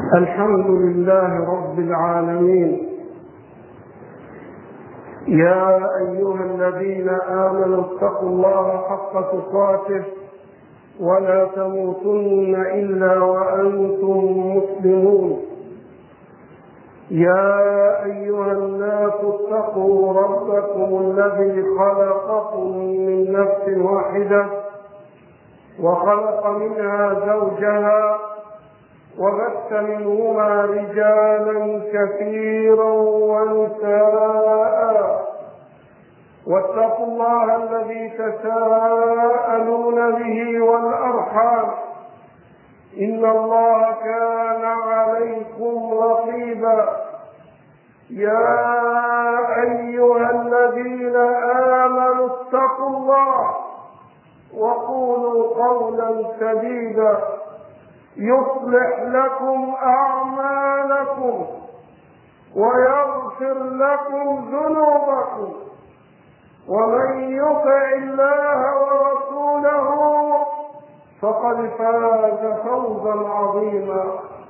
الحمد لله رب العالمين. يا أيها الذين آمنوا اتقوا الله حق تقاته ولا تموتن إلا وأنتم مسلمون. يا أيها الناس اتقوا ربكم الذي خلقكم من نفس واحدة وخلق منها زوجها وبث منهما رجالا كثيرا ونساء، واتقوا الله الذي تساءلون به والأرحام إن الله كان عليكم رقيبا. يا أيها الذين آمنوا اتقوا الله وقولوا قولا سديدا يصلح لكم أعمالكم ويغفر لكم ذنوبكم، ومن يطع الله ورسوله فقد فاز فوزا عظيما.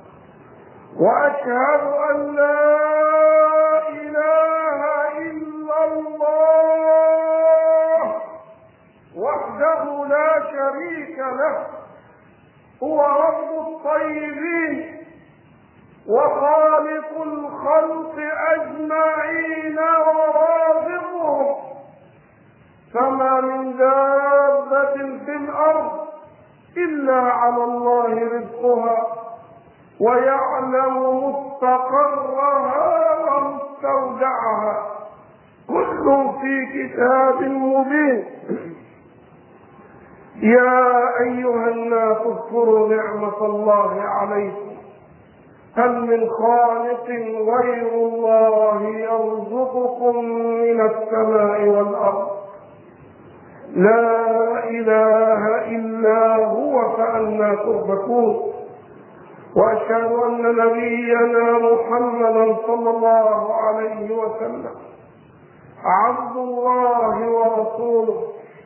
وأشهد أن لا إله إلا الله وحده لا شريك له، هو رب الطيبين وخالق الخلق أجمعين ورازقهم، فما من دابة في الأرض إلا على الله رزقها ويعلم مستقرها ومستودعها، كل في كتاب مبين. يا أيها الناس اذكروا نعمة الله عليكم، هل من خالق غير الله يرزقكم من السماء والأرض؟ لا إله إلا هو فأنى تؤفكون. وأشهد أن نبينا محمدا صلى الله عليه وسلم عبد الله ورسوله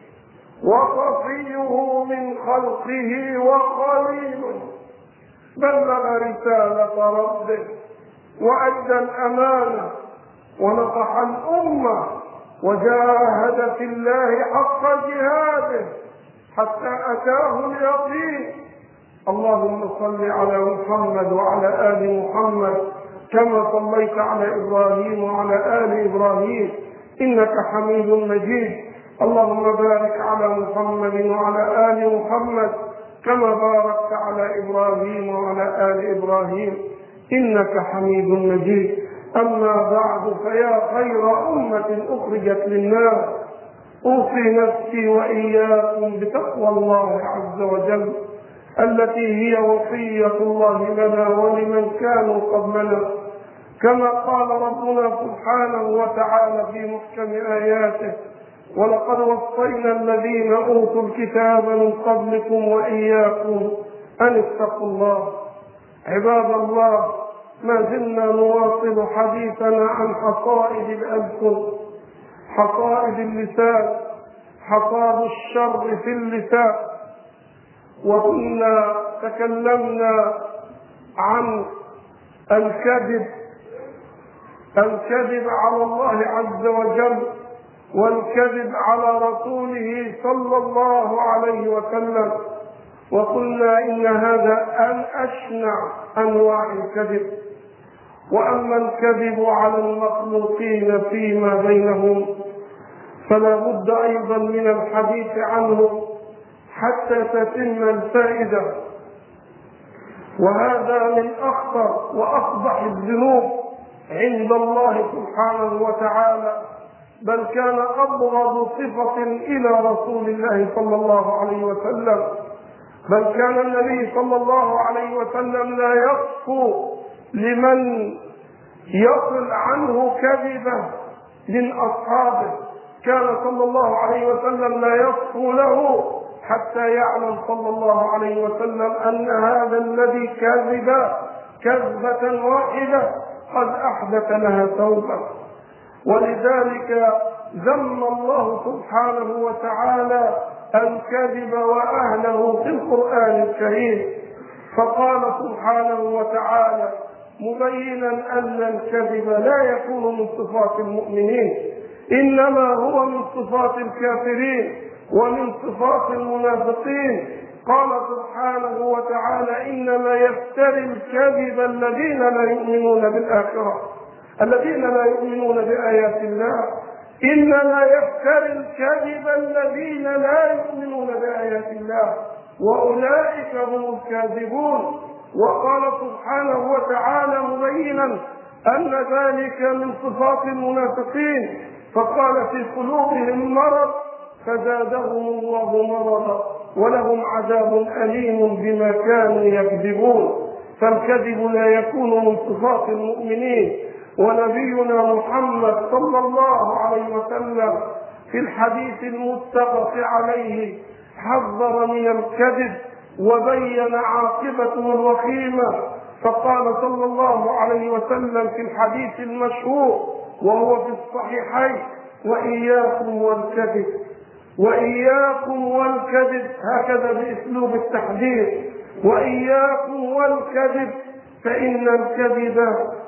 وصفيه من خلقه وخليله، بلغ رسالة ربه وأدى الأمانة ونصح الأمة وجاهد في الله حق جهاده حتى أتاه اليقين. اللهم صل على محمد وعلى آل محمد كما صليت على إبراهيم وعلى آل إبراهيم إنك حميد مجيد. اللهم بارك على محمد وعلى آل محمد كما باركت على إبراهيم وعلى آل إبراهيم إنك حميد مجيد. أما بعد، فيا خير أمة أخرجت للناس، أوصي نفسي وإياكم بتقوى الله عز وجل التي هي وصية الله لنا ولمن كانوا قبلنا، كما قال ربنا سبحانه وتعالى في محكم آياته: ولقد وصينا الذين أوتوا الكتاب من قبلكم وإياكم أن اتقوا الله. عباد الله، ما زلنا نواصل حديثنا عن حصائد الألسن، حصائد اللسان، حصاد الشر في اللسان. وكنا تكلمنا عن الكذب على الله عز وجل والكذب على رسوله صلى الله عليه وسلم، وقلنا إن هذا أشنع أنواع الكذب. وأما الكذب على المخلوقين فيما بينهم فلا بد أيضا من الحديث عنه حتى تتم الفائدة، وهذا من أخطر وأقبح الذنوب عند الله سبحانه وتعالى، بل كان أبغض صفة إلى رسول الله صلى الله عليه وسلم، بل كان النبي صلى الله عليه وسلم لا يصفو لمن يصل عنه كذبة من أصحابه، كان صلى الله عليه وسلم لا يصفو له حتى يعلم صلى الله عليه وسلم أن هذا الذي كذب كذبة واحدة قد أحدث لها توبة. ولذلك ذم الله سبحانه وتعالى الكذب وأهله في القرآن الكريم، فقال سبحانه وتعالى مبينا أن الكذب لا يكون من صفات المؤمنين، إنما هو من صفات الكافرين ومن صفات المنافقين. قال سبحانه وتعالى إنما يفتري الكذب الذين لا يؤمنون بالآخرة، الذين لا يؤمنون بآيات الله. إنما يفتري الكذب الذين لا يؤمنون بآيات الله وأولئك هم الكاذبون. وقال سبحانه وتعالى مبينا أن ذلك من صفات المنافقين، فقال في قلوبهم مرض فزادهم الله مرضا ولهم عذاب أليم بما كانوا يكذبون. فالكذب لا يكون من صفات المؤمنين. ونبينا محمد صلى الله عليه وسلم في الحديث المتفق عليه حذر من الكذب وبين عاقبته الوخيمة، فقال صلى الله عليه وسلم في الحديث المشهور وهو في الصحيحين وإياكم والكذب، وإياكم والكذب، هكذا بأسلوب التحذير، وإياكم والكذب فإن الكذب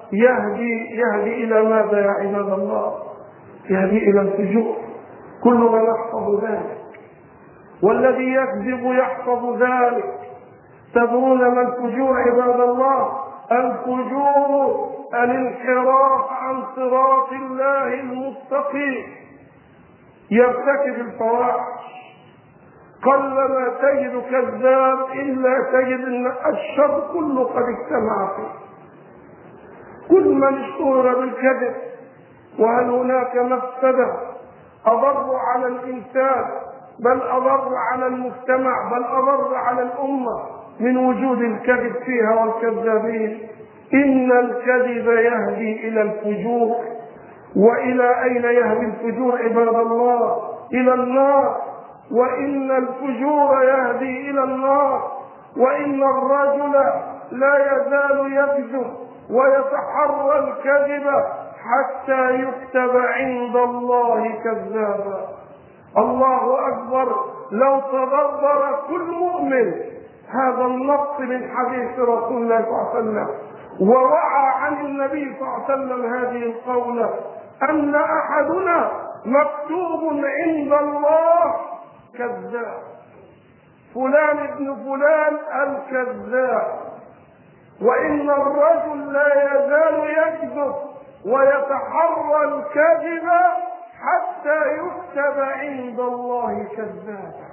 يهدي إلى ماذا يا عباد الله؟ يهدي إلى الفجور. كلنا نحفظ ذلك، والذي يكذب يحفظ ذلك. تدرون ما الفجور عباد الله؟ الفجور الانحراف عن صراط الله المستقيم، يرتكب الفواحش. قلما تجد كذاب إلا تجد أن الشر كله قد اجتمع فيه. كل من اشتهر بالكذب، وهل هناك مفسدة أضر على الإنسان بل أضر على المجتمع بل أضر على الأمة من وجود الكذب فيها والكذابين؟ إن الكذب يهدي إلى الفجور. وإلى أين يهدي الفجور عباد الله؟ إلى النار. وإن الفجور يهدي إلى النار. وإن الرجل لا يزال يكذب ويتحرى الكذب حتى يكتب عند الله كذابا. الله أكبر. لو تدبر كل مؤمن هذا النص من حديث رسول الله صلى الله عليه وسلم ووعى عن النبي صلى الله عليه وسلم هذه القولة أن أحدنا مكتوب عند الله كذاب، فلان ابن فلان الكذاب. وإن الرجل لا يزال يكذب ويتحرى الكذب حتى يكتب عند الله كذابا.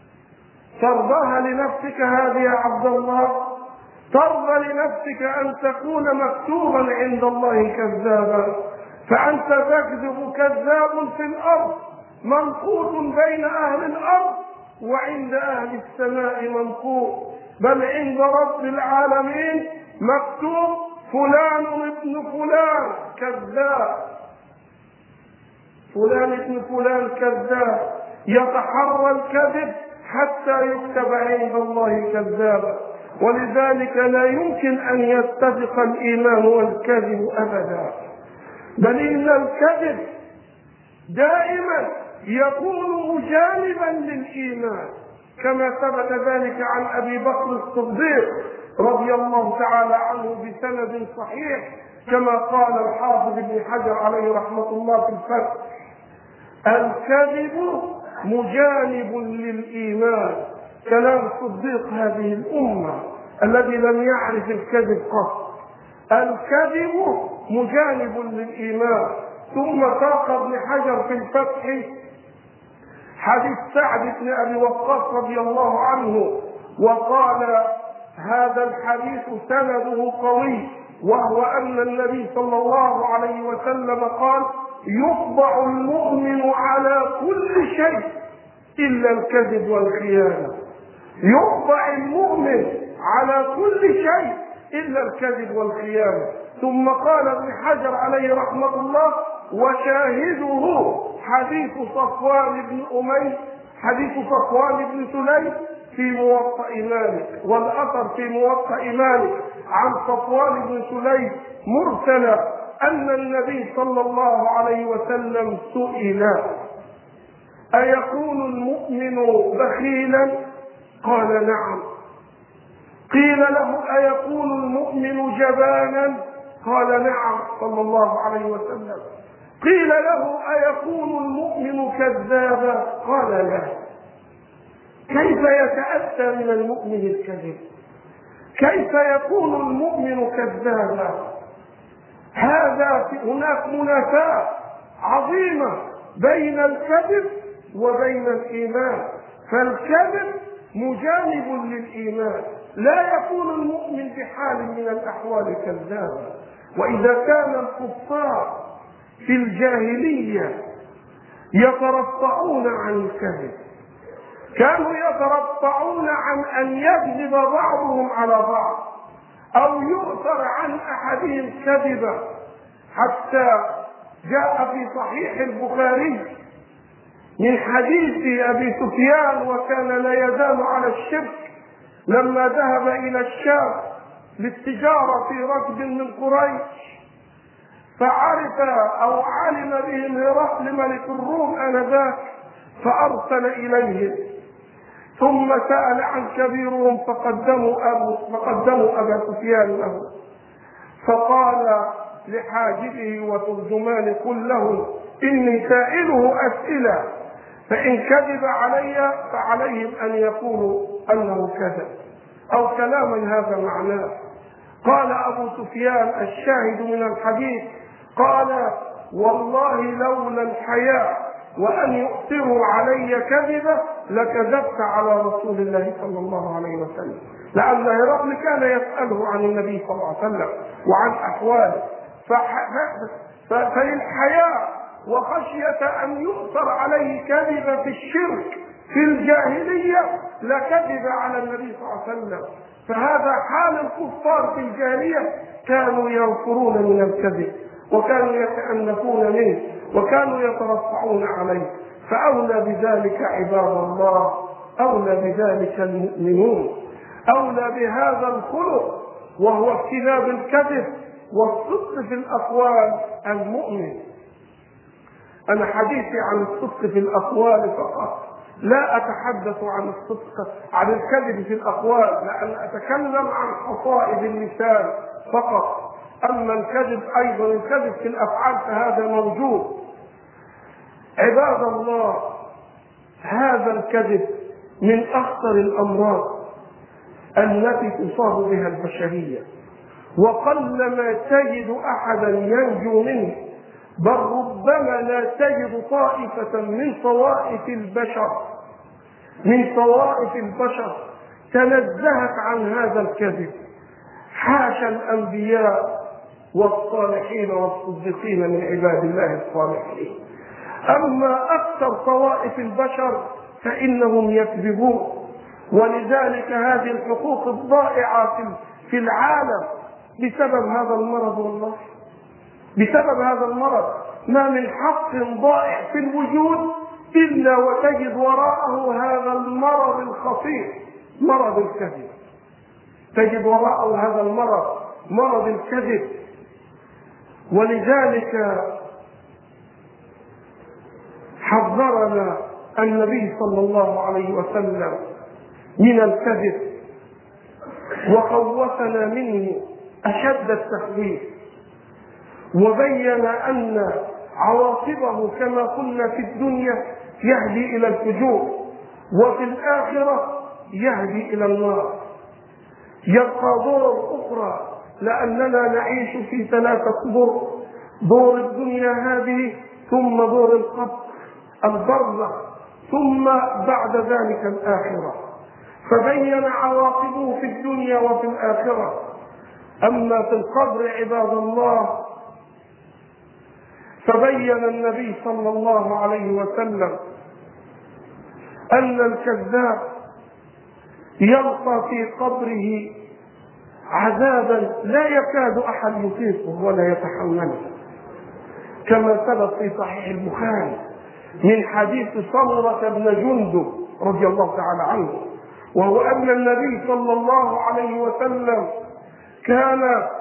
ترضاها لنفسك هذه يا عبد الله؟ ترضى لنفسك أن تكون مكتوبا عند الله كذابا؟ فأنت تكذب كذاب في الأرض منقوط بين أهل الأرض، وعند أهل السماء منقوط، بل عند رب العالمين مكتوب فلان ابن فلان كذاب، فلان ابن فلان كذاب، يتحرى الكذب حتى يكتب عند الله كذابا. ولذلك لا يمكن أن يتفق الإيمان والكذب أبدا، بل إن الكذب دائما يكون مجانبا للإيمان، كما ثبت ذلك عن أبي بكر الصديق رضي الله تعالى عنه بسند صحيح، كما قال الحافظ ابن حجر عليه رحمة الله في الفتح: الكذب مجانب للإيمان. كلام صديق هذه الأمة الذي لم يعرف الكذب قط. الكذب مجانب للإيمان. ثم ساق ابن حجر في الفتح حديث سعد بن أبي وقاص رضي الله عنه وقال: هذا الحديث سنده قوي، وهو أن النبي صلى الله عليه وسلم قال: يطبع المؤمن على كل شيء إلا الكذب والخيانة. يطبع المؤمن على كل شيء إلا الكذب والخيانة. ثم قال ابن حجر عليه رحمة الله: وشاهده حديث صفوان بن أمية، حديث صفوان بن سليم في موطأ مالك، والأثر في موطأ مالك عن صفوان بن سليم مرسلا أن النبي صلى الله عليه وسلم سئل: أيكون المؤمن بخيلا؟ قال: نعم. قيل له: أيكون المؤمن جبانا؟ قال: نعم، صلى الله عليه وسلم. قيل له: أيكون المؤمن كذابا؟ قال: لا. كيف يتأتى من المؤمن الكذب؟ كيف يكون المؤمن كذابا؟ هناك منافاة عظيمة بين الكذب وبين الإيمان، فالكذب مجانب للإيمان، لا يكون المؤمن بحال من الأحوال كذابا. وإذا كان الكفار في الجاهلية يترفعون عن الكذب، كانوا يترفعون عن أن يكذب بعضهم على بعض أو يؤثر عن أحدهم كذبا، حتى جاء في صحيح البخاري من حديث أبي سفيان وكان لا يزال على الشرك لما ذهب إلى الشام للتجارة في ركب من قريش، فعرف أو علم بهم هرقل ملك الروم آنذاك فأرسل إليهم، ثم سأل عن كبيرهم فقدموا أبا سفيان له، فقال لحاجبه وترجمان: قل له إني سائله أسئلة، فإن كذب علي فعليهم أن يقولوا أنه كذب، أو كلاما هذا معناه. قال أبو سفيان الشاهد من الحديث: قال: والله لولا الحياء وأن يؤثروا علي كذبة لكذبت على رسول الله صلى الله عليه وسلم، لأن هرقل كان يسأله عن النبي صلى الله عليه وسلم وعن أحواله، فللحياء وخشية أن يؤثر عليه كذبة في الشرك في الجاهلية لكذب على النبي صلى الله عليه وسلم. فهذا حال الكفار في الجاهلية، كانوا ينفرون من الكذب وكانوا يتأنفون منه وكانوا يترفعون عليه، فأولى بذلك عباد الله، أولى بذلك المؤمنون، أولى بهذا الخلق وهو اجتناب الكذب والصدق في الأقوال المؤمن. أنا حديثي عن الصدق في الأقوال فقط، لا أتحدث عن الصدق عن الكذب في الأقوال، لأن أتكلم عن حصائد اللسان فقط. أما الكذب أيضا الكذب في الأفعال فهذا موجود. عباد الله، هذا الكذب من أخطر الأمراض التي تصاب بها البشرية، وقلما تجد أحدا ينجو منه، بل ربما لا تجد طائفة من طوائف البشر تنزهت عن هذا الكذب. حاشا الأنبياء والصالحين والصديقين من عباد الله الصالحين. أما أكثر طوائف البشر فإنهم يكذبون، ولذلك هذه الحقوق الضائعة في العالم بسبب هذا المرض. والله بسبب هذا المرض ما من حق ضائع في الوجود إلا وتجد وراءه هذا المرض الخطير، مرض الكذب. تجد وراءه هذا المرض، مرض الكذب. ولذلك حذرنا النبي صلى الله عليه وسلم من الكذب وخوفنا منه أشد التخويف، وبين أن عواقبه كما قلنا في الدنيا يهدي إلى الفجور، وفي الآخرة يهدي إلى النار. يبقى دور أخرى، لأننا نعيش في ثلاثة دور: دور الدنيا هذه، ثم دور القبر البرزخ، ثم بعد ذلك الآخرة. فبين عواقبه في الدنيا وفي الآخرة. أما في القبر عباد الله فبين النبي صلى الله عليه وسلم أن الكذاب يلقى في قبره عذابا لا يكاد أحد يطيقه ولا يتحمله، كما ثبت في صحيح البخاري من حديث سمرة بن جندب رضي الله تعالى عنه، وهو أن النبي صلى الله عليه وسلم كان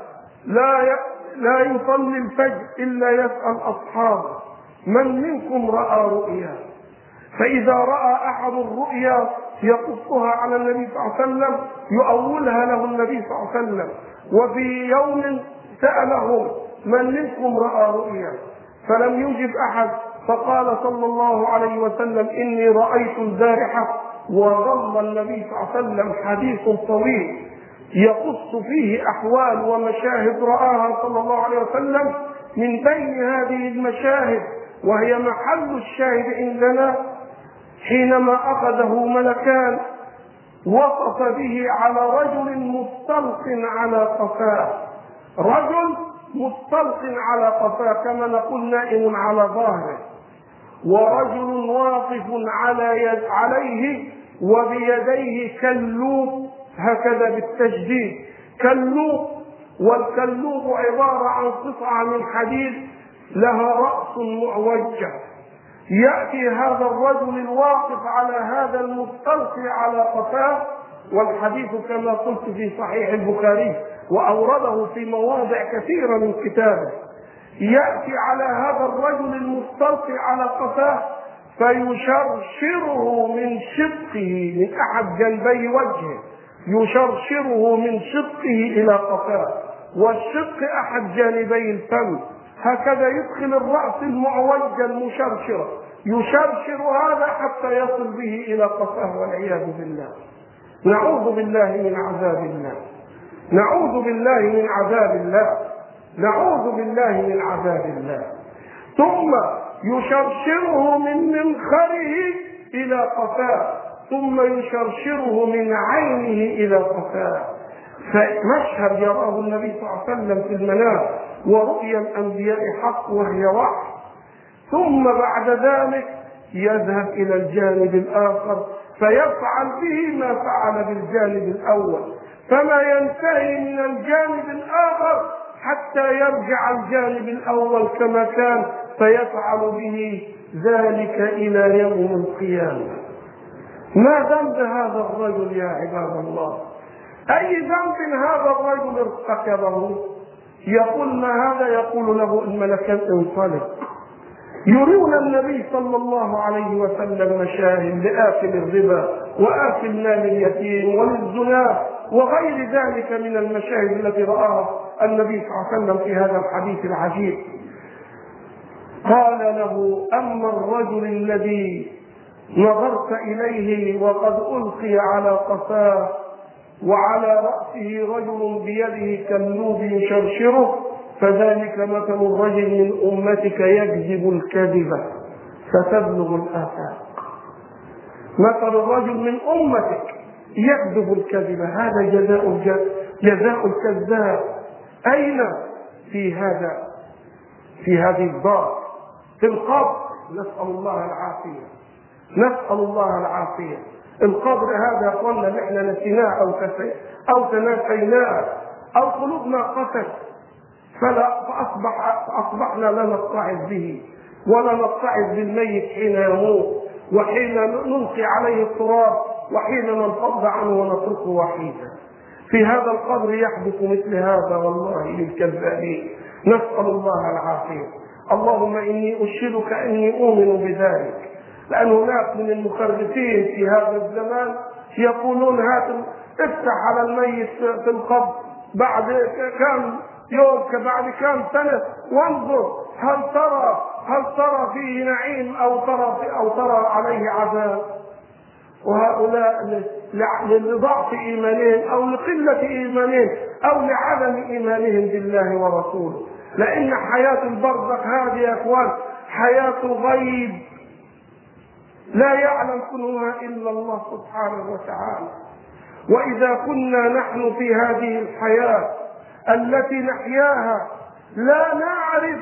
لا يصلي الفجر إلا يسأل أصحابه: من منكم رأى رؤيا؟ فإذا رأى أحد الرؤيا يقصها على النبي صلى الله عليه وسلم، يؤولها له النبي صلى الله عليه وسلم. وفي يوم سألهم من منكم رأى رؤيا؟ فلم يجب أحد، فقال صلى الله عليه وسلم إني رأيت البارحة. وظل النبي صلى الله عليه وسلم حديث طويل يقص فيه أحوال ومشاهد رآها صلى الله عليه وسلم. من بين هذه المشاهد وهي محل الشاهد عندنا حينما أخذه ملكان وقف به على رجل مستلق على قفاه، رجل مستلق على قفاه كما نقول نائم على ظهره، ورجل واقف عليه وبيديه كلوب، هكذا بالتجديد كلوب. والكلوب عبارة عن قطعة من حديد لها رأس معوجة. يأتي هذا الرجل الواقف على هذا المستلق على قفاه، والحديث كما قلت في صحيح البخاري وأورده في مواضع كثيرة من كتابه. يأتي على هذا الرجل المستلق على قفاه فيشرشره من شقه، من أحد جنبي وجهه، يشرشره من شقه إلى قفاه، والشق أحد جانبي الفم، هكذا يدخل الرأس المعوجة المشرشرة، يشرشر هذا حتى يصل به إلى قفاه والعياذ بالله. نعوذ بالله من عذاب الله، نعوذ بالله من عذاب الله، نعوذ بالله من عذاب الله. ثم يشرشره من منخره إلى قفاه، ثم يشرشره من عينه إلى قفاه. فمشهد يراه النبي صلى الله عليه وسلم في المنام، ورؤيا الأنبياء حق وهي وحي. ثم بعد ذلك يذهب إلى الجانب الآخر فيفعل به ما فعل بالجانب الأول، فما ينتهي من الجانب الآخر حتى يرجع الجانب الأول كما كان، فيفعل به ذلك إلى يوم القيامة. ما ذنب هذا الرجل يا عباد الله؟ أي ذنب هذا الرجل ارتكبه؟ يقول ما هذا؟ يقول له الملكان انطلق. يرون النبي صلى الله عليه وسلم مشاهد لآكل الربا وآكل مال اليتيم وللزنا وغير ذلك من المشاهد التي رآها النبي صلى الله عليه وسلم في هذا الحديث العجيب. قال له أما الرجل الذي نظرت إليه وقد ألقي على قفاه وعلى رأسه رجل بيده كالنوب يشرشره، فذلك مثل الرجل من أمتك يكذب الكذب فتبلغ الآفاق. مثل الرجل من أمتك يكذب الكذب، هذا جزاء الكذاب. أين؟ في هذه الدار، في القبر. نسأل الله العافية، نسأل الله العافية. القبر هذا قلنا نحن نسيناه أو تناسيناه أو قلوبنا قست، فأصبحنا لا نتعظ به ولا نتعظ بالميت حين يموت وحين نلقي عليه التراب وحين ننفض عنه ونتركه وحيدا. في هذا القبر يحدث مثل هذا والله للكذابين، نسأل الله العافية. اللهم إني أشهدك إني أؤمن بذلك، لأن هناك من المخرفين في هذا الزمان يقولون افتح على الميت في القبر بعد كم يوم بعد كم سنة وانظر هل ترى فيه نعيم أو ترى عليه عذاب. وهؤلاء لضعف إيمانهم أو لقلة إيمانهم أو لعدم إيمانهم بالله ورسوله، لأن حياة البرزخ هذه يا أخوان حياة غيب لا يعلم كنها إلا الله سبحانه وتعالى. وإذا كنا نحن في هذه الحياة التي نحياها لا نعرف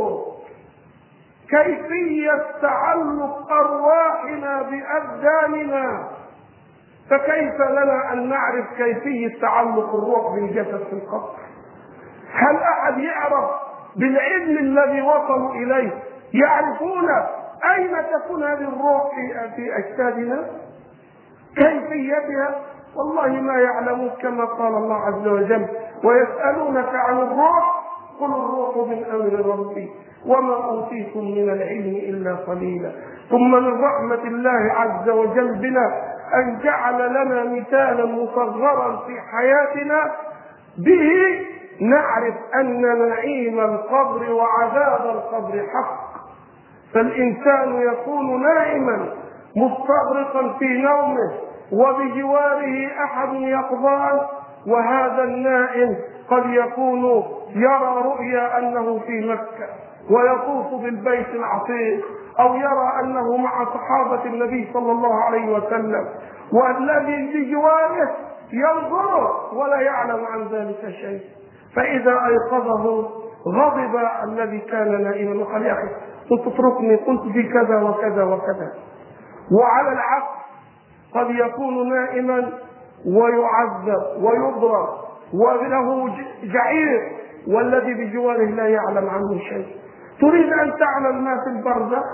كيفية تعلق أرواحنا بأبداننا، فكيف لنا أن نعرف كيفية تعلق الروح بالجسد في القبر؟ هل أحد يعرف بالعلم الذي وصلوا إليه يعرفون أين تكون هذه الروح في أجسادنا؟ كيفيتها والله ما يعلمون، كما قال الله عز وجل ويسألونك عن الروح قل الروح من أمر ربي وما أوتيتم من العلم إلا قليلا. ثم من رحمة الله عز وجل بنا أن جعل لنا مثالا مصغرا في حياتنا به نعرف أن نعيم القبر وعذاب القبر حق. فالإنسان يكون نائما مستغرقا في نومه وبجواره أحد يقظان، وهذا النائم قد يكون يرى رؤيا أنه في مكة ويطوف بالبيت العتيق، أو يرى أنه مع صحابة النبي صلى الله عليه وسلم، والذي بجواره ينظر ولا يعلم عن ذلك شيء. فإذا أيقظه غضب الذي كان نائما وقال: يا أخي تتركني، قلت في كذا وكذا وكذا. وعلى العكس قد يكون نائما ويعذب ويضرب وله جعير والذي بجواره لا يعلم عنه شيء. تريد أن تعلم ما في البرزخ؟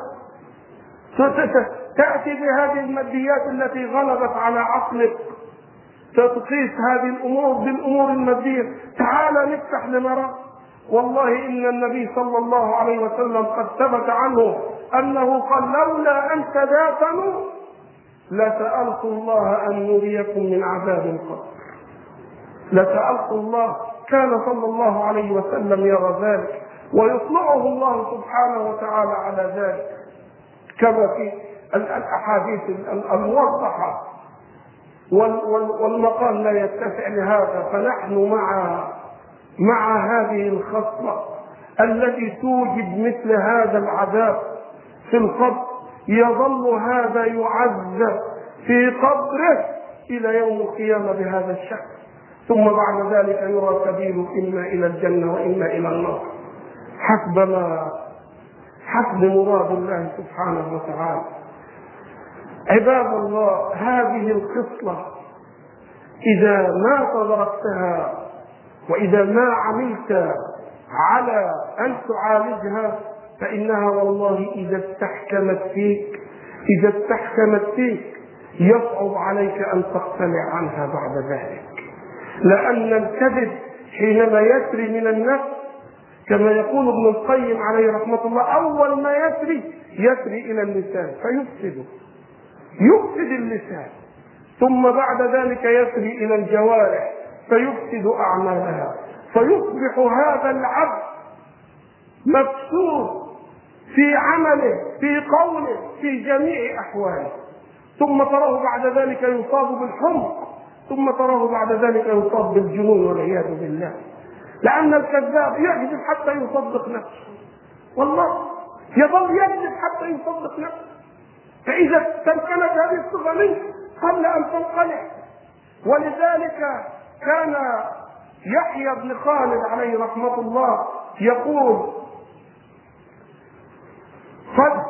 تأتي بهذه الماديات التي غلبت على عقلك، تقيس هذه الأمور بالأمور المادية. تعال نفتح لنرى. والله إن النبي صلى الله عليه وسلم قد ثبت عنه أنه قال: لولا أن تدافنوا لسألت الله أن يريكم من عذاب القبر. لسألت الله. كان صلى الله عليه وسلم يرى ذلك ويطلعه الله سبحانه وتعالى على ذلك، كما في الأحاديث الموضحة. والمقام لا يتسع لهذا، فنحن مع هذه الخصلة التي توجد مثل هذا العذاب في القبر. يظل هذا يعذب في قبره إلى يوم القيامة بهذا الشكل، ثم بعد ذلك يرى سبيله إما إلى الجنة وإما إلى النار حسب مراد الله سبحانه وتعالى. عباد الله، هذه الخصلة إذا ما تدركتها وإذا ما عملت على أن تعالجها فإنها والله إذا استحكمت فيك يصعب عليك أن تقتلع عنها بعد ذلك. لأن الكذب حينما يسري من النفس كما يقول ابن القيم عليه رحمة الله، أول ما يسري إلى اللسان يفسد اللسان، ثم بعد ذلك يسري إلى الجوارح فيفسد أعمالها، فيصبح هذا العبد مفسود في عمله في قوله في جميع أحواله، ثم تراه بعد ذلك يصاب بالحمق، ثم تراه بعد ذلك يصاب بالجنون والعياذ بالله. لأن الكذاب يكذب حتى يصدق نفسه، والله يظل يكذب حتى يصدق نفسه. فإذا تمكنت هذه الصفة منه قبل أن تنقلع. ولذلك كان يحيى بن خالد عليه رحمة الله يقول: قد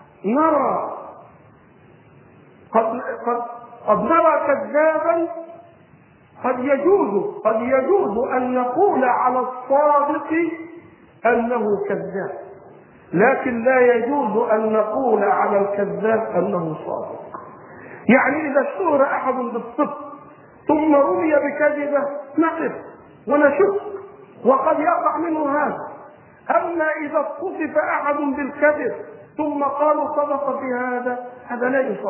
نرى كذابا قد يجوز أن نقول على الصادق أنه كذاب، لكن لا يجوز أن نقول على الكذاب أنه صادق. يعني إذا اشتهر أحد بالصدق ثم رمي بكذبه نقف ونشك وقد يقع منه هذا. أما إذا اتصف أحد بالكذب ثم قالوا صدق في هذا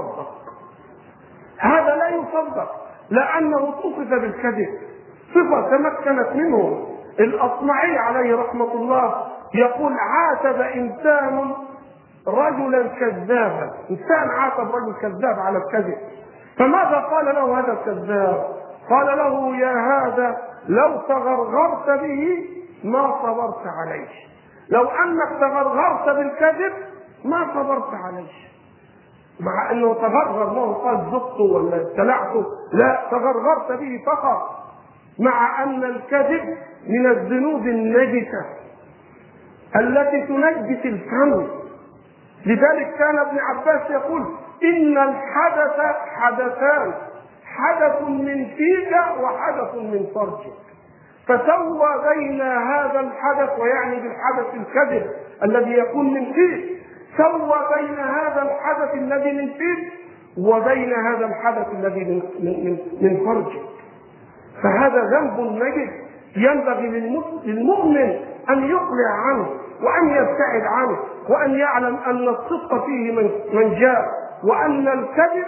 لا يصدق، لأنه اتصف بالكذب، صفة تمكنت منه. الأصمعي عليه رحمة الله يقول: عاتب إنسان رجلا كذابا، إنسان عاتب رجل كذاب على الكذب، فماذا قال له هذا الكذاب؟ قال له: يا هذا لو تغرغرت به ما صبرت عليه. لو أنك تغرغرت بالكذب ما صبرت عليه. مع أنه تغرغر، ما هو قال زقته ولا ابتلعته، لا، تغرغرت به فقط. مع أن الكذب من الذنوب النجسة التي تنجس الفم. لذلك كان ابن عباس يقول: إن الحدث حدثان، حدث من فيك وحدث من فرجك. فسوى بين هذا الحدث، ويعني بالحدث الكذب الذي يكون من فيك، سوى بين هذا الحدث الذي من فيك وبين هذا الحدث الذي من فرجك. فهذا ذنب نجس ينبغي للمؤمن أن يقلع عنه وأن يبتعد عنه، وأن يعلم أن الصدق فيه من جاء، وأن الكذب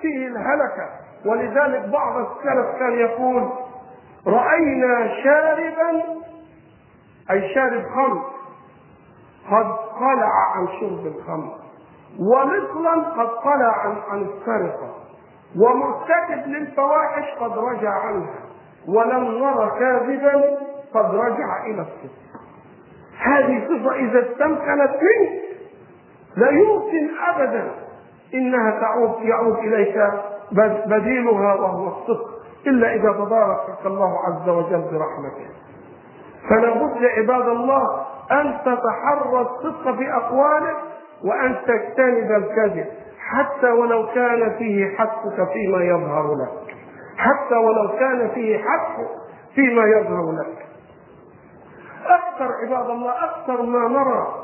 فيه الهلكة. ولذلك بعض السلف كان يقول: رأينا شاربا، أي شارب خمر، قد قلع عن شرب الخمر، ومثلا قد قلع عن السرقة، ومرتكب للفواحش قد رجع عنها، ولم نرى كاذبا قد رجع إلى الصدق. هذه صفة إذا استمكنت منك لا يمكن أبدا إنها يعود إليك بديلها وهو الصدق، إلا إذا تباركك الله عز وجل برحمته. فلا بد عباد الله أن تتحرى الصدق في أقوالك، وأن تجتنب الكذب حتى ولو كان فيه حقك فيما يظهر لك، حتى ولو كان فيه حقك فيما يظهر لك. أكثر عباد الله، أكثر ما نرى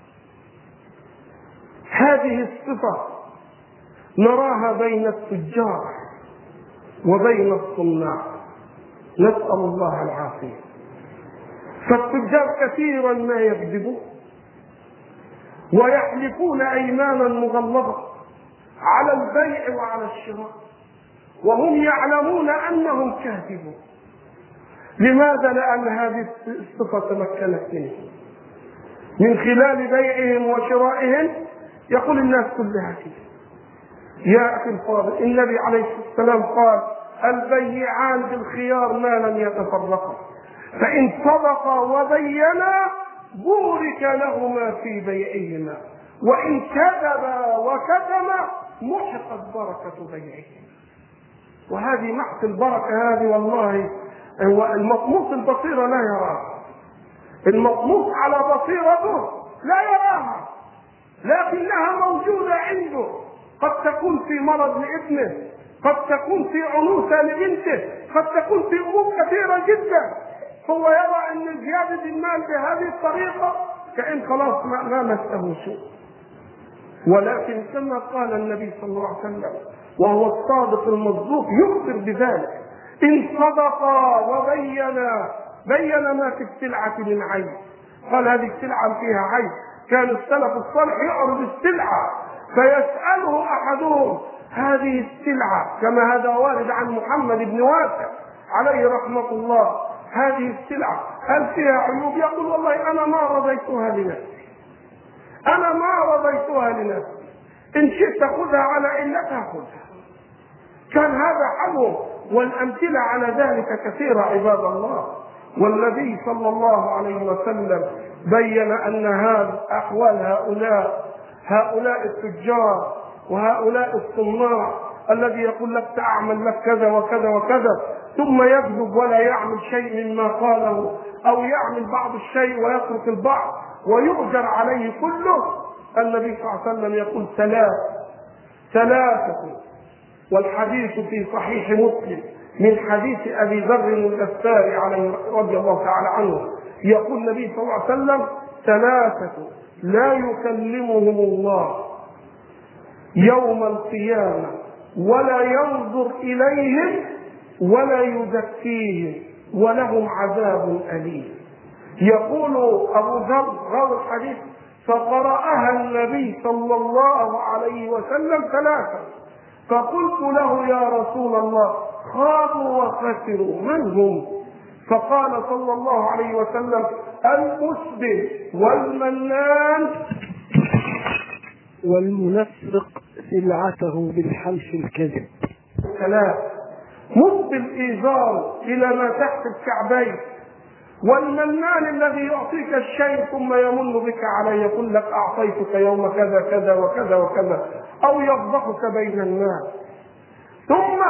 هذه الصفة نراها بين التجار وبين الصناع، نسأل الله العافية. فالتجار كثيرا ما يكذبون ويحلفون أيمانا مغلظة على البيع وعلى الشراء وهم يعلمون أنهم كاذبون. لماذا؟ لأن هذه الصفة تمكنت منهم من خلال بيعهم وشرائهم. يقول الناس كلها كده. يا أخي الفاضل، النبي عليه الصلاة والسلام قال: البيعان بالخيار ما لم يتفرقا، فإن صدقا وبينا بورك لهما في بيعهما، وإن كذبا وكتما محقت بركة بيعهما. وهذه محق البركة هذه والله المطموس البصيرة لا يراها، المطموس على بصيرته لا يراها، لكنها موجودة عنده. قد تكون في مرض لابنه، قد تكون في عنوسة لبنته، قد تكون في أمور كثيرة جدا. هو يرى أن زيادة المال بهذه الطريقة كأن خلاص ما مسه شيء. ولكن كما قال النبي صلى الله عليه وسلم وهو الصادق المصدوق يخبر بذلك: إن صدقا وبينا ما في السلعة من عيب. قال: هذه السلعة فيها عيب. كان السلف الصالح يعرض السلعة فيسأله أحدهم: هذه السلعة، كما هذا وارد عن محمد بن واسع عليه رحمة الله، هذه السلعة هل فيها عيوب؟ يقول: والله أنا ما رضيتها لنفسي، أنا ما رضيتها لنفسي، إن شئت خذها على علتها خذها. كان هذا حلو. والأمثلة على ذلك كثيرة عباد الله. والنبي صلى الله عليه وسلم بين أن هذا أحوال هؤلاء التجار وهؤلاء الصناع الذي يقول لك تعمل لك كذا وكذا وكذا، ثم يكذب ولا يعمل شيء مما قاله، أو يعمل بعض الشيء ويترك البعض ويؤجر عليه كله. النبي صلى الله عليه وسلم يقول: ثلاثة. والحديث في صحيح مسلم من حديث أبي ذر الغفاري عليه رضي الله تعالى عنه، يقول النبي صلى الله عليه وسلم: ثلاثة لا يكلمهم الله يوم القيامة ولا ينظر إليهم ولا يزكيهم ولهم عذاب أليم. يقول أبو ذر راوي الحديث: فقرأها النبي صلى الله عليه وسلم ثلاثة، فقلت له: يا رسول الله، خابوا وخسروا، من هم؟ فقال صلى الله عليه وسلم: المسبل والمنان والمنفق سلعته بالحلف الكذب. ثلاث: مسبل إيزاره إلى ما تحت الكعبين، والمنان الذي يعطيك الشيء ثم يمن بك عليه، يقول لك أعطيتك يوم كذا كذا وكذا وكذا، أو يفضحك بين الناس. ثم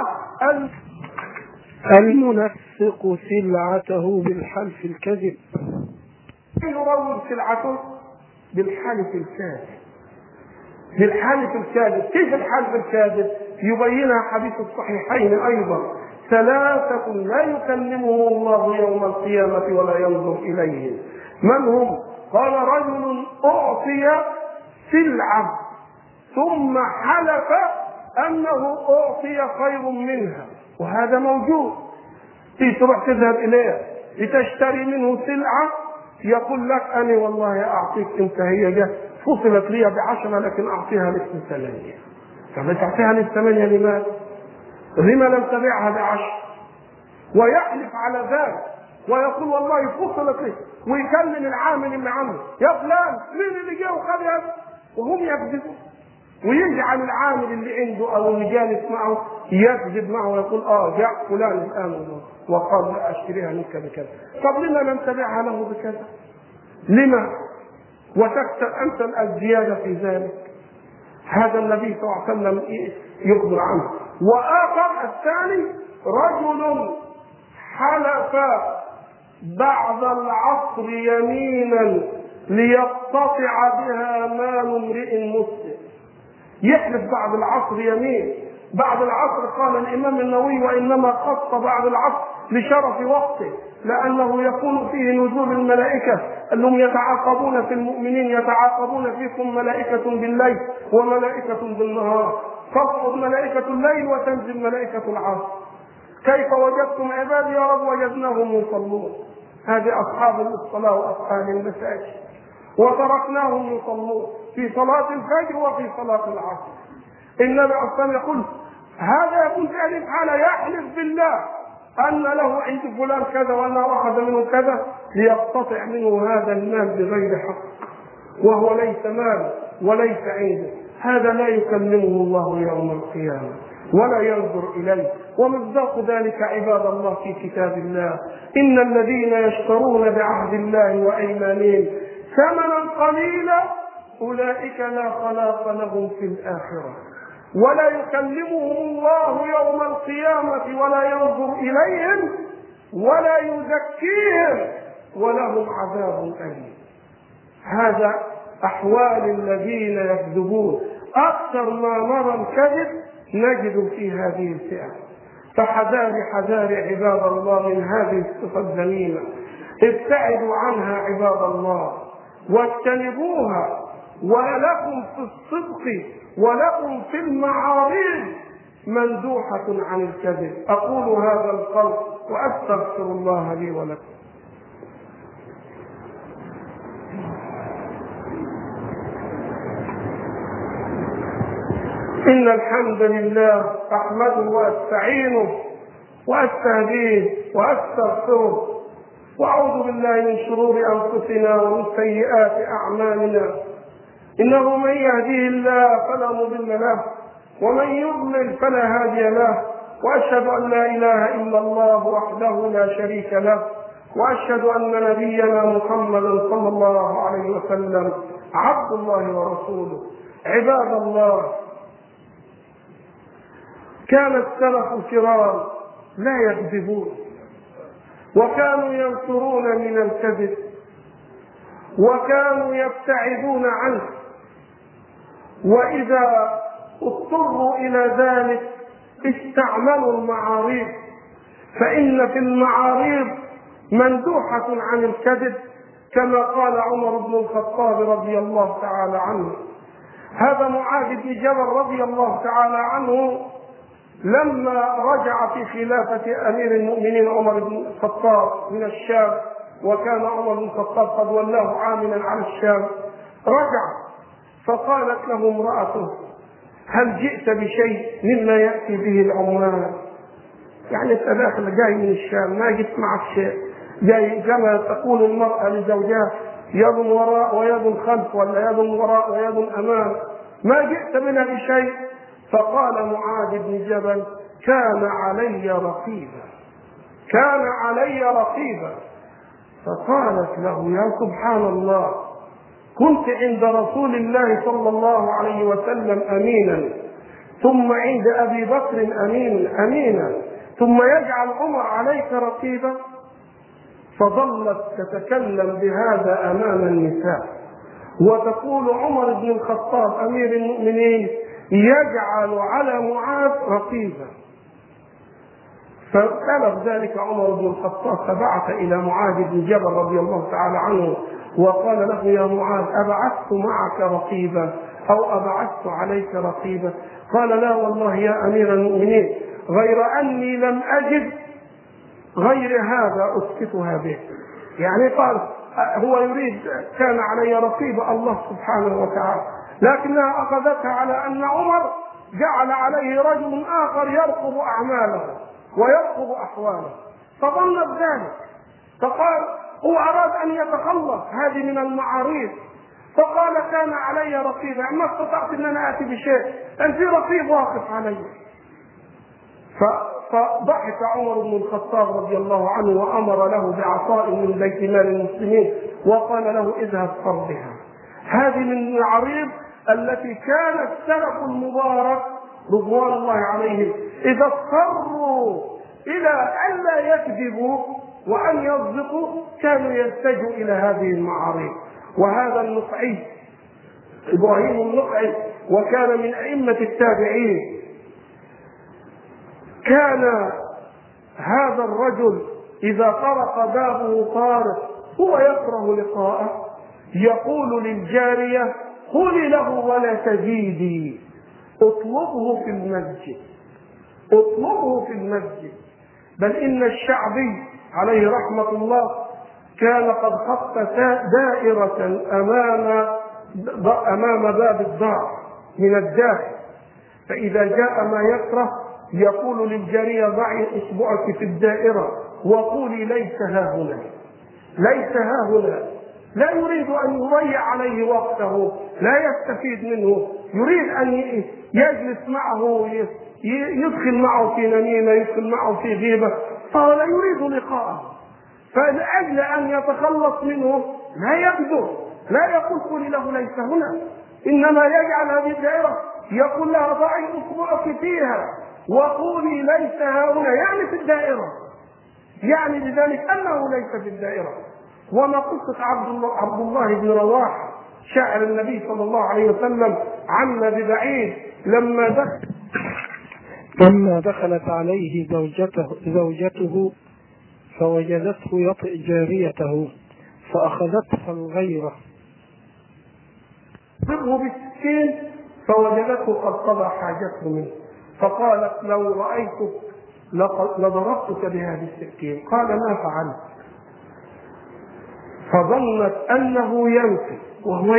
المنفق سلعته بالحلف الكذب، يروج سلعته بالحلف الكاذب. بالحلف الكاذب. كيف الحلف الكاذب؟ يبينها حديث الصحيحين أيضا: ثلاثة لا يكلمهم الله يوم القيامة ولا ينظر إليهم. من هم؟ قال: رجل أعطي سلعة ثم حلف أنه أعطي خير منها، وهذا موجود. تروح تذهب إليه لتشتري منه سلعة، يقول لك: أنا والله أعطيك أنت، هي جت فصلت لي ب10 لكن أعطيها لك ب8. طب تعطيها للثمانية لماذا؟ لما لم تبيعها ب10؟ ويحلف على ذلك ويقول والله فصلت لي، ويكلم العامل اللي عنده يا فلان مين اللي جه وخد هذا، وهم يكذبون، ويجعل العامل اللي عنده او اللي جالس معه يكذب معه ويقول جاء فلان الان وقال لا اشتريها منك بكذا. طب لما لم تبيعها له بكذا؟ لما؟ وتكتب انت الزياده في ذلك. هذا النبي صلى الله عليه وسلم يخبر عنه. واخر الثاني رجل حلف بعد العصر يمينا ليقتطع بها مال امرئ مسلم. يحلف بعد العصر يمين. بعد العصر قال الامام النووي وانما خص بعد العصر لشرف وقته، لانه يكون فيه نزول الملائكه انهم يتعاقبون في المؤمنين، يتعاقبون فيكم ملائكه بالليل وملائكه بالنهار، تصعد ملائكه الليل وتنزل ملائكه العصر. كيف وجدتم عبادي يا رب؟ وجدناهم يصلون. هذه اصحاب الصلاه واصحاب المساجد، وتركناهم يصلون في صلاه الفجر وفي صلاه العصر. النبي عليه الصلاه يقول هذا يكون في ألف حالة يحلف بالله أن له عند فلان كذا وأنه أخذ منه كذا ليقتطع منه هذا المال بغير حق، وهو ليس مال وليس عنده. هذا لا يكلمه الله يوم القيامة ولا ينظر إليه. ومصداق ذلك عباد الله في كتاب الله: إن الذين يشترون بعهد الله وأيمانهم ثمنا قليلا أولئك لا خلاق لهم في الآخرة ولا يكلمهم الله يوم القيامة ولا ينظر إليهم ولا يزكيهم ولهم عذاب أليم. هذا أحوال الذين يكذبون. أكثر ما نرى الكذب نجد في هذه الفئة. فحذار حذار عباد الله من هذه الصفة الذميمة، ابتعدوا عنها عباد الله واجتنبوها. ولكم في الصدق ولكم في المعارض مندوحة عن الكذب. أقول هذا القول وأستغفر الله لي ولكم. إن الحمد لله أحمده وأستعينه وأستهديه وأستغفره وأعوذ بالله من شرور أنفسنا ومن سيئات أعمالنا. إنه من يهديه الله فلا مضل له ومن يضلل فلا هادي له. وأشهد أن لا إله إلا الله وحده لا شريك له، وأشهد أن نبينا محمدا صلى الله عليه وسلم عبد الله ورسوله. عباد الله، كان السلف الكرام لا يكذبون، وكانوا ينفرون من الكذب، وكانوا يبتعدون عنه، وإذا اضطروا إلى ذلك استعملوا المعاريض، فإن في المعاريض مندوحة عن الكذب، كما قال عمر بن الخطاب رضي الله تعالى عنه. هذا معاذ بن جبل رضي الله تعالى عنه لما رجع في خلافة أمير المؤمنين عمر بن الخطاب من الشام، وكان عمر بن الخطاب قد ولاه عاملا على الشام، رجع فقالت له امرأته: هل جئت بشيء مما يأتي به العمال؟ يعني انت داخل جاي من الشام ما جئت معك شيء، جاي كما تقول المرأة لزوجها يد وراء ويد خلف، ولا يد وراء ويد أمام، ما جئت منها بشيء. فقال معاذ بن جبل: كان علي رقيبا، كان علي رقيبا. فقالت له: يا سبحان الله، كنت عند رسول الله صلى الله عليه وسلم أمينا، ثم عند أبي بكر أمينا، ثم يجعل عمر عليك رقيبا. فظلت تتكلم بهذا أمام النساء وتقول: عمر بن الخطاب أمير المؤمنين يجعل على معاذ رقيبا. فطلب ذلك عمر بن الخطاب، فبعث إلى معاذ بن جبل رضي الله تعالى عنه وقال له: يا معاذ، أبعثت معك رقيبا أو أبعثت عليك رقيبا؟ قال: لا والله يا أمير المؤمنين، غير أني لم أجد غير هذا أسكتها به. يعني قال هو يريد كان علي رقيب الله سبحانه وتعالى، لكنها أخذتها على أن عمر جعل عليه رجل آخر يرقب أعماله ويرقب أحواله، فظن بذلك، فقال هو أراد أن يتخلص هذه من المعاريض، فقال كان علي رقيبا، ما استطعت أن أنا آتي بشيء، أن في رقيب واقف علي. فضحك عمر بن الخطاب رضي الله عنه وأمر له بعصا من بيت مال المسلمين وقال له اذهب فردها. هذه من المعاريض التي كان السلف المبارك رضوان الله عليهم إذا اضطروا إلى أن لا يكذبوا وأن يصدقوا كانوا يلتجوا إلى هذه المعاريض. وهذا النخعي إبراهيم النخعي وكان من أئمة التابعين، كان هذا الرجل إذا طرق بابه طارق هو يكره لقاءه يقول للجارية قولي له ولا تزيدي، اطلبه في المسجد، اطلبه في المسجد. بل إن الشعبي عليه رحمة الله كان قد خط دائرة أمام باب الدار من الداخل، فإذا جاء ما يكره يقول للجارية ضعي إصبعك في الدائرة وقولي ليس ها هنا، ليس ها هنا. لا يريد أن يضيع عليه وقته، لا يستفيد منه، يريد أن يجلس معه، يدخل معه في نميمة، يدخل معه في غيبة، فهو لا يريد لقاءه. فلأجل أن يتخلص منه لا يبذل، لا يقول قولي له ليس هنا، إنما يجعل هذه الدائرة يقول لها ضعي أصبعك فيها وقولي ليس ها هنا، يعني في الدائرة، يعني بذلك أنه ليس في الدائرة. وما قصة عبد الله بن رواحة شاعر النبي صلى الله عليه وسلم عنا ببعيد لما دخلت عليه زوجته فوجدته يطئ جاريته فأخذتها الغيرة ضربه بالسكين فوجدته قد قضى حاجته منه، فقالت لو رأيتك لضربتك بهذه السكين. قال ما فعلت، فظنت أنه ينفي وهو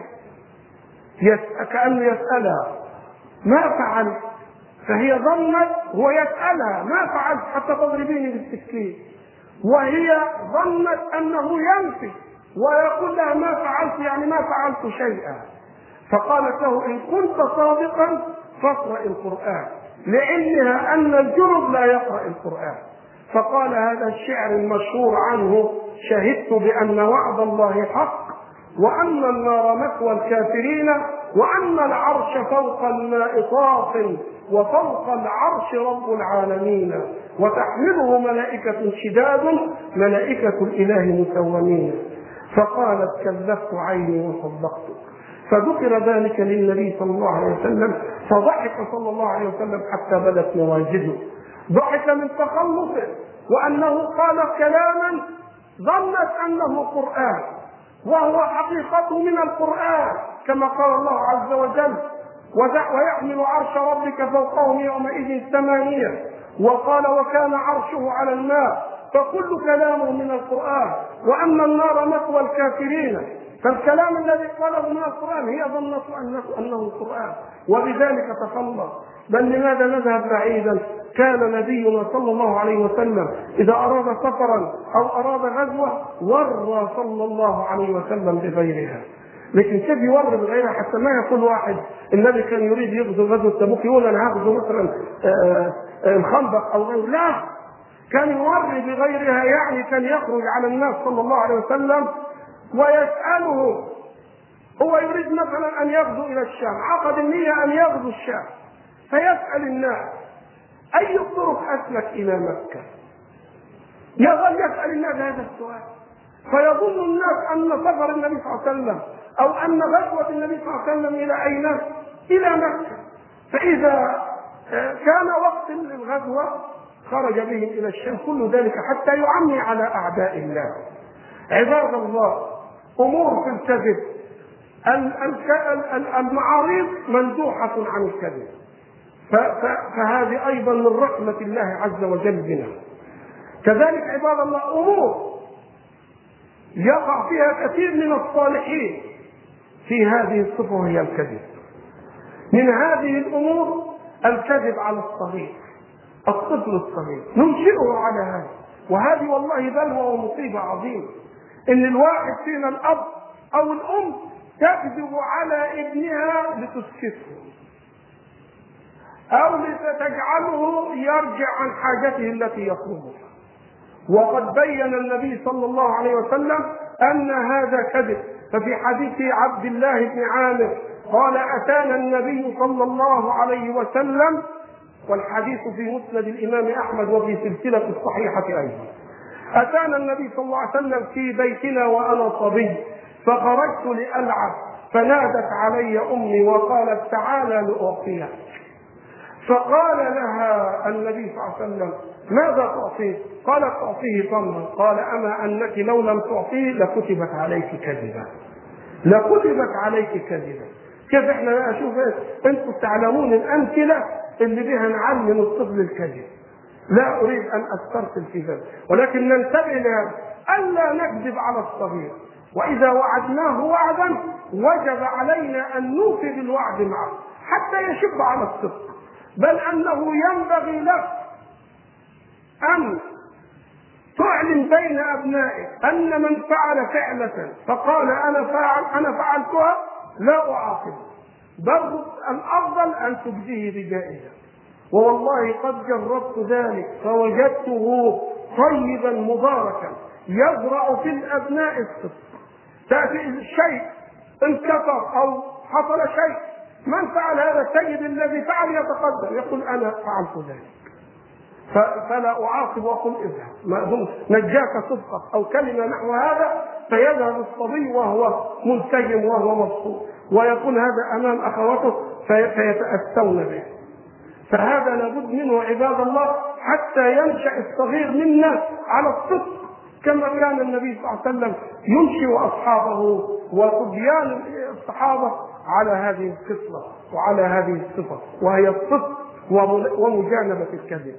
يسأل كأنه يسألها ما فعلت، فهي ظنت هو يسألها ما فعلت حتى تضربيني بالسكين، وهي ظنت أنه ينفي ويقول لها ما فعلت، يعني ما فعلت شيئا. فقالت له إن كنت صادقا فاقرأ القرآن، لعلمها أن الجرب لا يقرأ القرآن. فقال هذا الشعر المشهور عنه شهدت بأن وعد الله حق وأن النار مثوى الكافرين وأن العرش فوق الماء طاف وفوق العرش رب العالمين وتحمله ملائكة شداد ملائكة الإله مسومين. فقالت كذبت عيني وصدقتك. فذكر ذلك للنبي صلى الله عليه وسلم فضحك صلى الله عليه وسلم حتى بدت نواجذه، ضحك من تخلصه وأنه قال كلاما ظنت أنه قرآن وهو حقيقته من القرآن كما قال الله عز وجل ويحمل عرش ربك فوقهم يومئذ ثمانية، وقال وكان عرشه على الماء، فكل كلامه من القرآن. وأن النار مثوى الكافرين، فالكلام الذي قاله من القرآن هي ظنته أنه القرآن وبذلك تخلص. بل لماذا نذهب بعيدا؟ كان نبينا صلى الله عليه وسلم إذا أراد سفرا أو أراد غزوة ورى صلى الله عليه وسلم بغيرها. لكن كيف يوري بغيرها حتى ما يقول واحد النبي كان يريد يغزو غزوة تبوك يقول أنا هغزو مثلا الخندق أو غيره، لا، كان يوري بغيرها، يعني كان يخرج على الناس صلى الله عليه وسلم ويسأله. هو يريد مثلا أن يغزو إلى الشام، عقد النية أن يغزو الشام، فيسأل الناس أي الطرق أسلك إلى مكة؟ يظل يسأل الناس هذا السؤال، فيظن الناس أن سفر النبي صلى الله عليه وسلم أو أن غزوة النبي صلى الله عليه وسلم إلى أين؟ إلى مكة. فإذا كان وقت للغزوة خرج بهم إلى الشام، كل ذلك حتى يعمي على أعداء الله. عباد الله، أمور في الكذب، المعاريض مندوحة عن الكذب، فهذه أيضا من رحمة الله عز وجل بنا. كذلك عباد الله أمور يقع فيها كثير من الصالحين في هذه الصفة وهي الكذب. من هذه الأمور الكذب على الصغير، الطفل الصغير ننشئه على هذا. وهذه والله بلوى ومصيبة عظيمة، إن الواحد فينا الأب أو الأم تكذب على ابنها لتسكته أو لتجعله يرجع عن حاجته التي يطلبها. وقد بين النبي صلى الله عليه وسلم أن هذا كذب. ففي حديث عبد الله بن عامر قال: أتانا النبي صلى الله عليه وسلم، والحديث في مسند الإمام أحمد وفي سلسلة الصحيحة أيضا، أتانا النبي صلى الله عليه وسلم في بيتنا وأنا صبي، فخرجت لألعب، فنادت علي أمي وقالت: تعالى لأعطيك. فقال لها النبي صلى الله عليه وسلم: ماذا تعطيه؟ قالت: تعطيه تمرا. قال: أما أنك لو لم تعطيه لكتبت عليك كذبا، لكتبت عليك كذبا. كيف احنا اشوف انتم تعلمون الامثله اللي بها نعلم الطفل الكذب. لا اريد ان استرسل في ذلك، ولكن ننتبه لهذا، الا نكذب على الصغير. واذا وعدناه وعدا وجب علينا ان نوفي بالوعد معه حتى يشب على الصدق، بل انه ينبغي لك ان تعلن بين ابنائك ان من فعل فعله فقال انا فعلتها لا اعاقبه، بل الافضل ان تجزيه بجائزه. والله قد جربت ذلك فوجدته طيبا مباركا يزرع في الابناء الصدق. تاتي الشيء انكسر او حصل شيء، من فعل هذا تجد الذي فعل يتقدم يقول انا فعلت ذلك، فلا اعاقب واقول اذهب، نجاك صدقك او كلمه نحو هذا، فيذهب الصبي وهو منسجم وهو مبسوط، ويكون هذا امام اخواته فيتاسون به. فهذا لابد منه عباد الله حتى ينشا الصغير منا على الصدق، كما كان النبي صلى الله عليه وسلم ينشئ اصحابه وصبيان الصحابه على هذه الخصله وعلى هذه الصفه، وهي الصدق ومجانبه الكذب.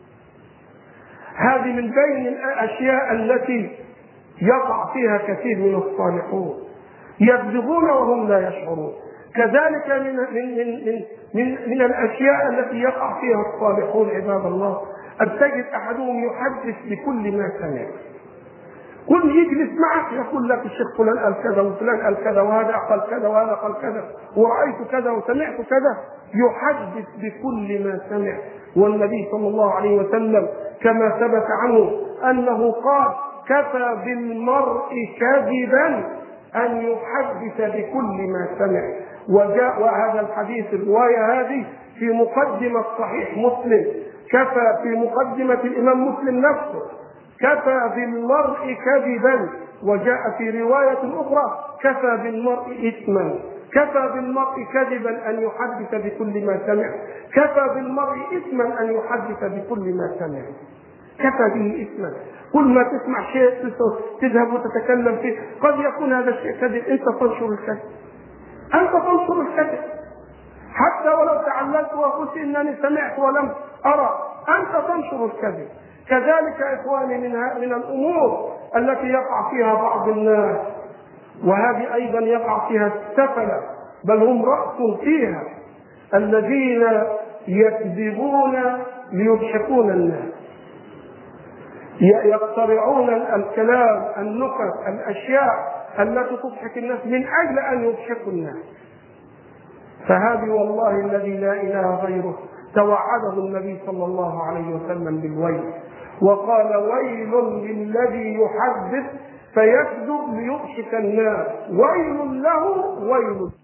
هذه من بين الاشياء التي يقع فيها كثير من الصالحون، يكذبون وهم لا يشعرون. كذلك من الاشياء التي يقع فيها الصالحون عباد الله، ان تجد احدهم يحدث بكل ما سمع، كل يجلس معك يقول لك الشيخ فلان قال كذا وفلان قال كذا وهذا قال كذا وهذا قال كذا ورأيت كذا وسمعت كذا، يحدث بكل ما سمع. والنبي صلى الله عليه وسلم كما ثبت عنه أنه قال: كفى بالمرء كذبا أن يحدث بكل ما سمع. وجاء وهذا الحديث الرواية هذه في مقدمة صحيح مسلم، كفى في مقدمة الإمام مسلم نفسه: كفى بالمرء كذبا. وجاء في رواية أخرى: كفى بالمرء إثما. كفى بالمرء كذبا أن يحدث بكل ما سمع، كفى بالمرء إثما أن يحدث بكل ما سمع. كفى به إثما، كل ما تسمع شيء تذهب وتتكلم فيه، قد يكون هذا الشيء كذب، أنت تنشر الكذب، أنت تنشر الكذب، حتى ولو تعلمت وقلت إنني سمعت ولم أرى، أنت تنشر الكذب. كذلك إخواني من الأمور التي يقع فيها بعض الناس، وهذه أيضا يقع فيها السفلة، بل هم رأس فيها، الذين يكذبون ليضحكون الناس، يخترعون الكلام، النكت، الأشياء التي تضحك الناس من أجل أن يضحكوا الناس. فهذه والله الذي لا إله غيره توعده النبي صلى الله عليه وسلم بالويل، وقال: ويل للذي يحدث فيكذب ليضحك الناس، ويل له ويل.